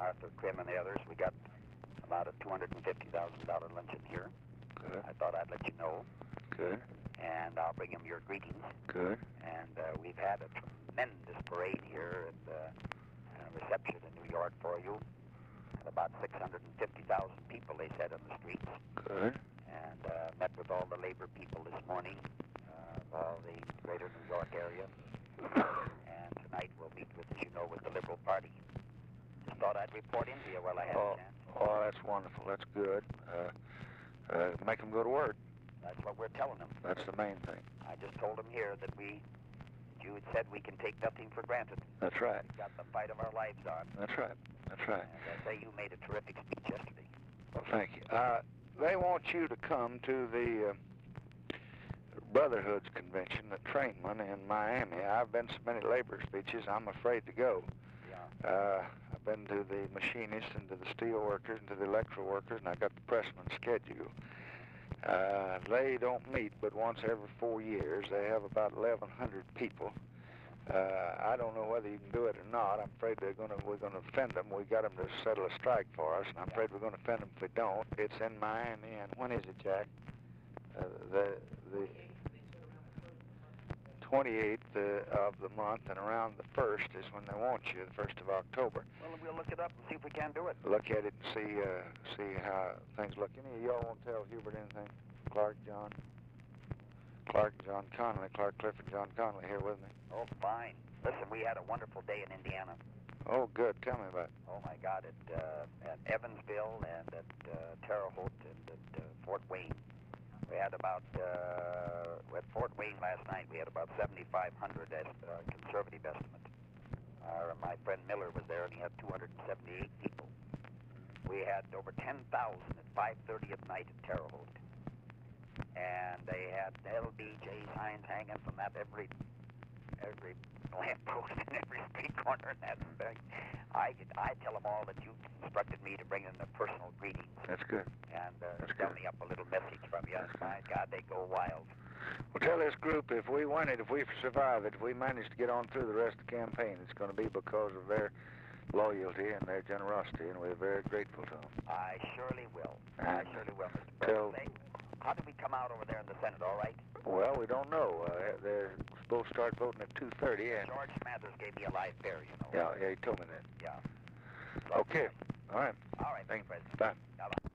Arthur Krim and the others. We got about a $250,000 luncheon here. Good. I thought I'd let you know. Good. And I'll bring him your greetings. Good. And we've had a tremendous parade here and a reception in New York for you. And about 650,000 people, they said, on the streets. Good. And met with all the labor people this morning, of all the greater New York area. And tonight we'll meet with, as you know, with the Liberal Party. Just thought I'd report in to you while I had a chance. Oh, that's wonderful. That's good. Make them go to work. That's what we're telling them. That's the main thing. I just told them here that you had said we can take nothing for granted. That's right. We've got the fight of our lives on. That's right. That's right. And I say you made a terrific speech yesterday. Well, thank you. They want you to come to the Brotherhood's convention at Trainman in Miami. I've been to so many labor speeches, I'm afraid to go. Yeah. I've been to the machinists and to the steel workers and to the electrical workers, and I got the pressman schedule. They don't meet but once every 4 years. They have about 1,100 people. I don't know whether you can do it or not. I'm afraid we're going to offend them. We got them to settle a strike for us, and I'm afraid we're going to offend them if we don't. It's in Miami, and when is it, Jack? The 28th of the month, and around the 1st is when they want you, the 1st of October. Well, we'll look it up and see if we can do it. Look at it and see how things look. Any of y'all want to tell Hubert anything? Clark, John Connolly, Clark Clifford, John Connolly here with me. Oh, fine. Listen, we had a wonderful day in Indiana. Oh, good. Tell me about it. Oh, my God, at Evansville and at Terre Haute and at Fort Wayne. We had about, at Fort Wayne last night, we had about 7,500 as conservative estimate. My friend Miller was there, and he had 278 people. We had over 10,000 at 5:30 at night at Terre Haute. And they had LBJ signs hanging from that every lamppost and every street corner in that thing. I tell them all that you instructed me to bring in the personal greetings. That's good. And send me up a little message from you. My God, they go wild. Well, tell this group if we win it, if we survive it, if we manage to get on through the rest of the campaign, it's going to be because of their loyalty and their generosity, and we're very grateful to them. I surely will. And I surely will, Mr. President. How did we come out over there in the Senate, all right? Well, we don't know. They're supposed to start voting at 2:30. And George Smathers gave me a live bear, you know. Yeah, he told me that. Yeah. Okay. All right. All right, Thank Mr. President. Bye. Bye-bye.